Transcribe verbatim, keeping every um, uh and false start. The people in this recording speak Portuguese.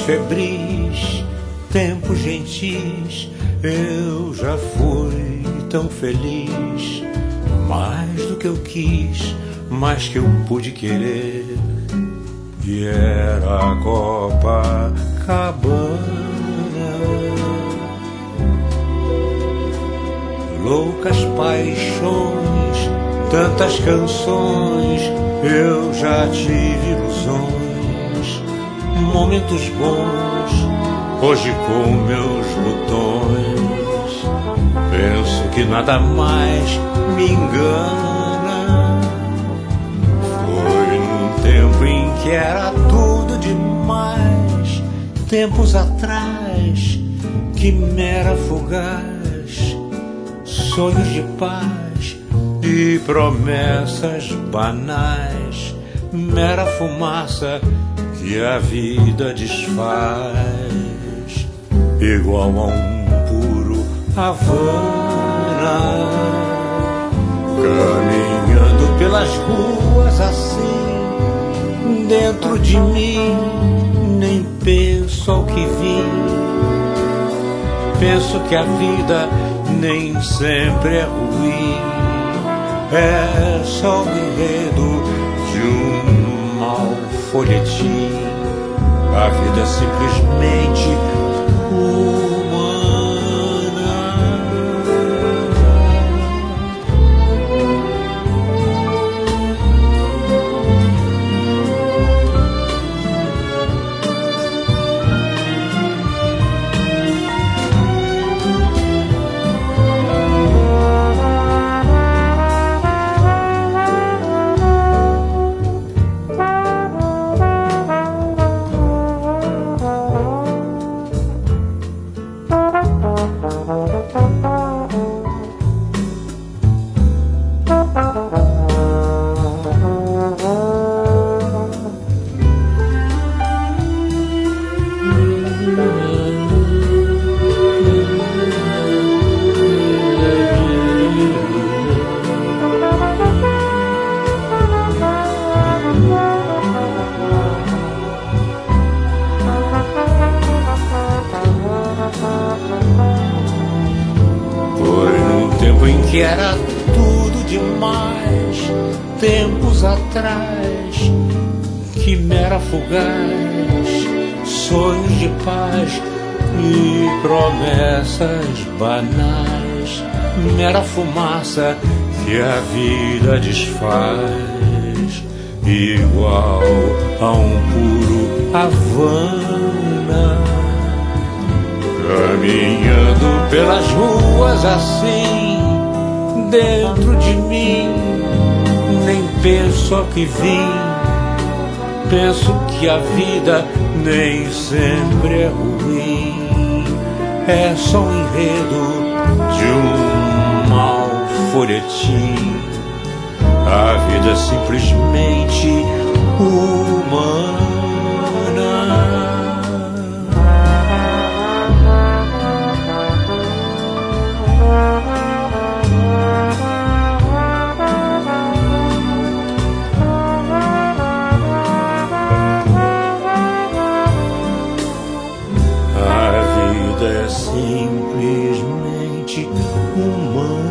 febris, tempos gentis, eu já fui tão feliz. Mais do que eu quis, mais que eu pude querer. E era a Copacabana. Loucas paixões, tantas canções, eu já tive ilusões. Momentos bons, hoje com meus botões. Penso que nada mais me engana. Foi num tempo em que era tudo demais. Tempos atrás, quimera fugaz, sonhos de paz e promessas banais, mera fumaça que a vida desfaz, igual a um puro Havana, caminhando pelas ruas assim, dentro de mim nem penso ao que vim. Penso que a vida nem sempre é ruim, é só o enredo de um mau folhetim. A vida é simplesmente humana. Que era tudo demais, tempos atrás, quimera fugaz, sonhos de paz e promessas banais, mera fumaça que a vida desfaz, igual a um puro Havana, caminhando pelas ruas assim, dentro de mim nem penso ao que vim. Penso que a vida nem sempre é ruim, é só um enredo de um mau folhetim. A vida é simplesmente humana. É simplesmente humano.